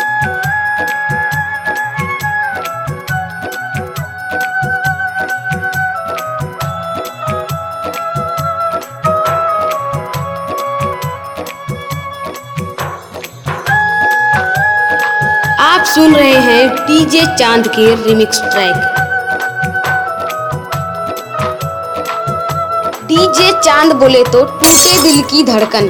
आप सुन रहे हैं डीजे चांद के रिमिक्स ट्रैक। डीजे चांद बोले तो टूटे दिल की धड़कन।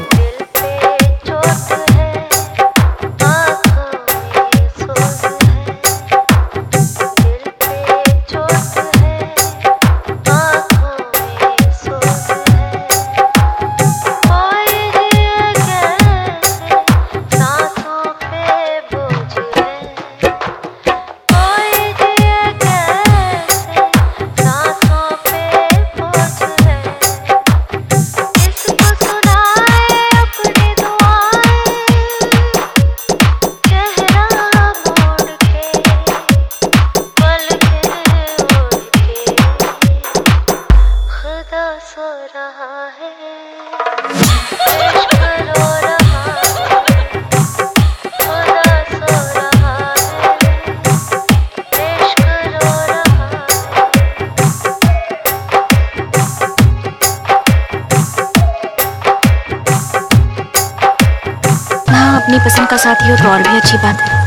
अपनी पसंद का साथी हो तो और भी अच्छी बात है।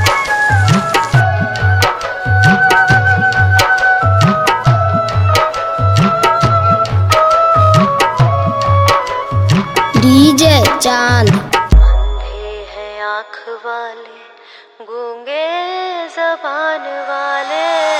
डीजे चांद। अंधे हैं आँख वाले, गूंगे ज़बान वाले।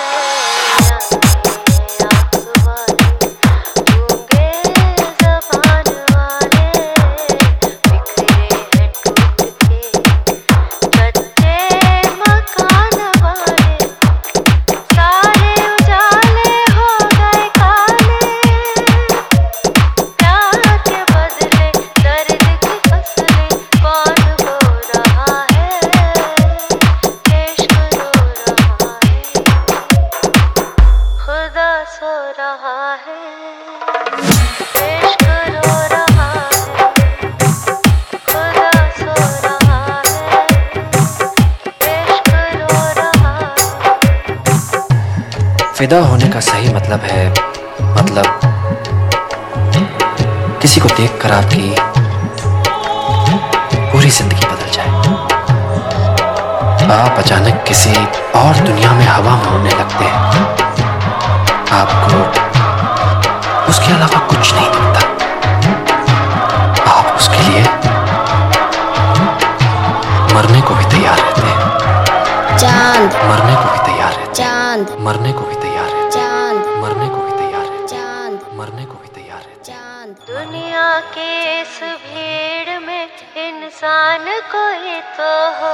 सो रहा है, इश्क रो रहा है, खुदा सो रहा है, इश्क रो रहा है। फिदा होने का सही मतलब है, मतलब किसी को देखकर आपकी पूरी जिंदगी बदल जाए। आप अचानक किसी और दुनिया में हवा में उड़ने लगते हैं। आपको उसके अलावा कुछ नहीं दिखता। आप उसके लिए मरने को भी तैयार रहते हैं। चांद। मरने को भी तैयार रहते हैं। चांद। मरने को भी तैयार रहते हैं। चांद। मरने को भी तैयार रहते हैं। चांद। मरने को भी तैयार रहते हैं। चांद। दुनिया के इस भीड़ में इंसान कोई तो